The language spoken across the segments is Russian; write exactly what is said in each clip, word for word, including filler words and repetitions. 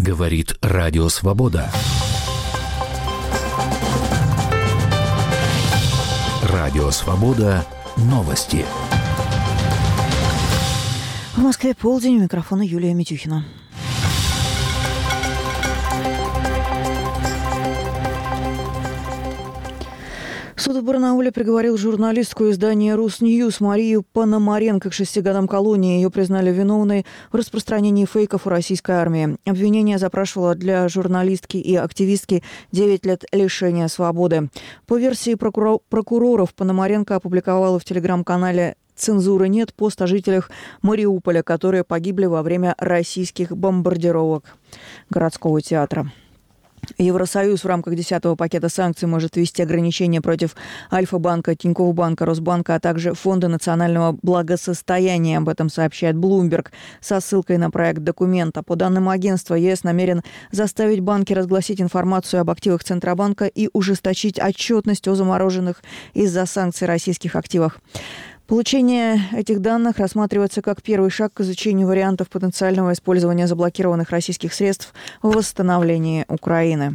Говорит Радио Свобода. Радио Свобода. Новости. В Москве полдень. У микрофона Юлия Митюхина. Суд в Барнауле приговорил журналистку издания «Русньюз» Марию Пономаренко к шести годам колонии. Ее признали виновной в распространении фейков у российской армии. Обвинение запрашивало для журналистки и активистки девять лет лишения свободы. По версии прокурор- прокуроров, Пономаренко опубликовала в телеграм-канале «Цензуры нет» пост о жителях Мариуполя, которые погибли во время российских бомбардировок городского театра. Евросоюз в рамках десятого пакета санкций может ввести ограничения против Альфа-банка, Тинькофф банка, Росбанка, а также Фонда национального благосостояния. Об этом сообщает Bloomberg со ссылкой на проект документа. По данным агентства, ЕС намерен заставить банки разгласить информацию об активах Центробанка и ужесточить отчетность о замороженных из-за санкций российских активах. Получение этих данных рассматривается как первый шаг к изучению вариантов потенциального использования заблокированных российских средств в восстановлении Украины.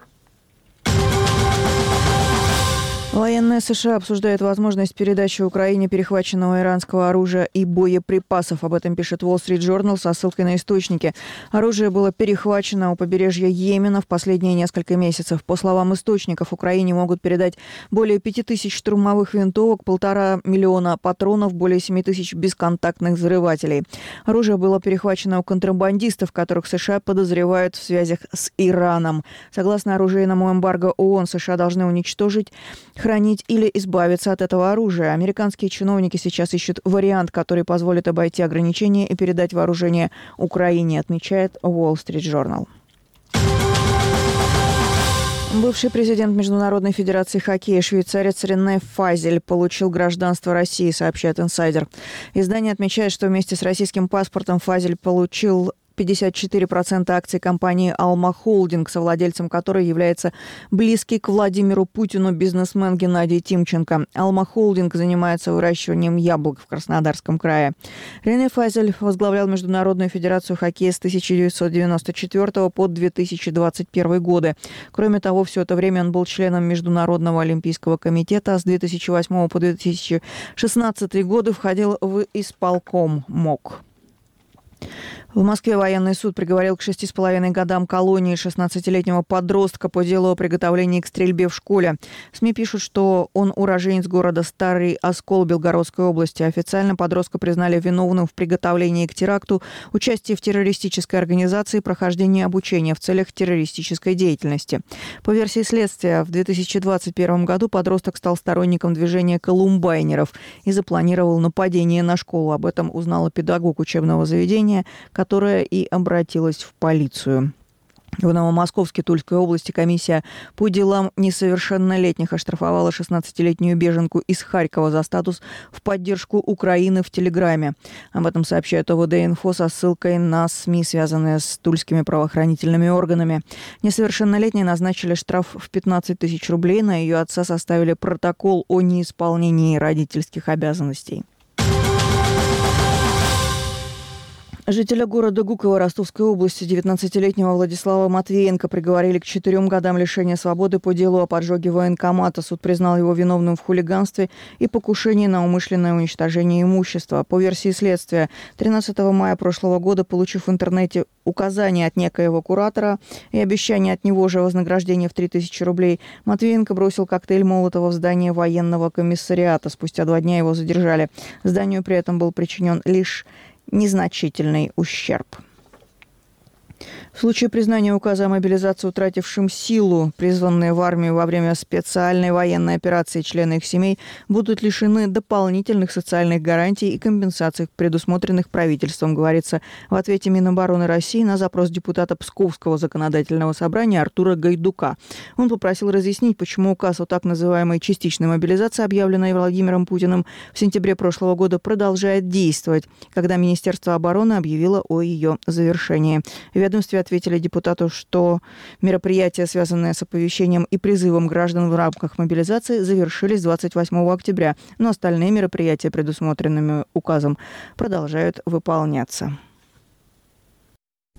Военные США обсуждают возможность передачи Украине перехваченного иранского оружия и боеприпасов. Об этом пишет Wall Street Journal со ссылкой на источники. Оружие было перехвачено у побережья Йемена в последние несколько месяцев. По словам источников, Украине могут передать более пяти тысяч штурмовых винтовок, полтора миллиона патронов, более семи тысяч бесконтактных взрывателей. Оружие было перехвачено у контрабандистов, которых США подозревают в связях с Ираном. Согласно оружейному эмбарго ООН, США должны уничтожить, хранить или избавиться от этого оружия. Американские чиновники сейчас ищут вариант, который позволит обойти ограничения и передать вооружение Украине, отмечает Wall Street Journal. Бывший президент Международной федерации хоккея, швейцарец Рене Фазель, получил гражданство России, сообщает «Инсайдер». Издание отмечает, что вместе с российским паспортом Фазель получил пятьдесят четыре процента акций компании «Алма Холдинг», совладельцем которой является близкий к Владимиру Путину бизнесмен Геннадий Тимченко. «Алма Холдинг» занимается выращиванием яблок в Краснодарском крае. Рене Фазель возглавлял Международную федерацию хоккея с тысяча девятьсот девяносто четвёртого по две тысячи двадцать первый годы. Кроме того, все это время он был членом Международного олимпийского комитета, а с две тысячи восьмого по две тысячи шестнадцатый годы входил в исполком МОК. В Москве военный суд приговорил к шести с половиной годам колонии шестнадцатилетнего подростка по делу о приготовлении к стрельбе в школе. СМИ пишут, что он уроженец города Старый Оскол Белгородской области. Официально подростка признали виновным в приготовлении к теракту, участии в террористической организации и прохождении обучения в целях террористической деятельности. По версии следствия, в две тысячи двадцать первом году подросток стал сторонником движения колумбайнеров и запланировал нападение на школу. Об этом узнала педагог учебного заведения, которая и обратилась в полицию. В Новомосковске Тульской области комиссия по делам несовершеннолетних оштрафовала шестнадцатилетнюю беженку из Харькова за статус в поддержку Украины в Телеграме. Об этом сообщает ОВД-инфо со ссылкой на СМИ, связанные с тульскими правоохранительными органами. Несовершеннолетней назначили штраф в пятнадцать тысяч рублей. На ее отца составили протокол о неисполнении родительских обязанностей. Жителя города Гуково Ростовской области девятнадцатилетнего Владислава Матвеенко приговорили к четырем годам лишения свободы по делу о поджоге военкомата. Суд признал его виновным в хулиганстве и покушении на умышленное уничтожение имущества. По версии следствия, тринадцатого мая прошлого года, получив в интернете указание от некоего куратора и обещание от него же вознаграждения в три тысячи рублей, Матвеенко бросил коктейль Молотова в здание военного комиссариата. Спустя два дня его задержали. Зданию при этом был причинен лишь незначительный ущерб. В случае признания указа о мобилизации утратившим силу, призванные в армию во время специальной военной операции члены их семей будут лишены дополнительных социальных гарантий и компенсаций, предусмотренных правительством, говорится в ответе Минобороны России на запрос депутата Псковского законодательного собрания Артура Гайдука. Он попросил разъяснить, почему указ о так называемой частичной мобилизации, объявленной Владимиром Путиным в сентябре прошлого года, продолжает действовать, когда Министерство обороны объявило о ее завершении. В ведомстве ответили депутату, что мероприятия, связанные с оповещением и призывом граждан в рамках мобилизации, завершились двадцать восьмого октября, но остальные мероприятия, предусмотренными указом, продолжают выполняться.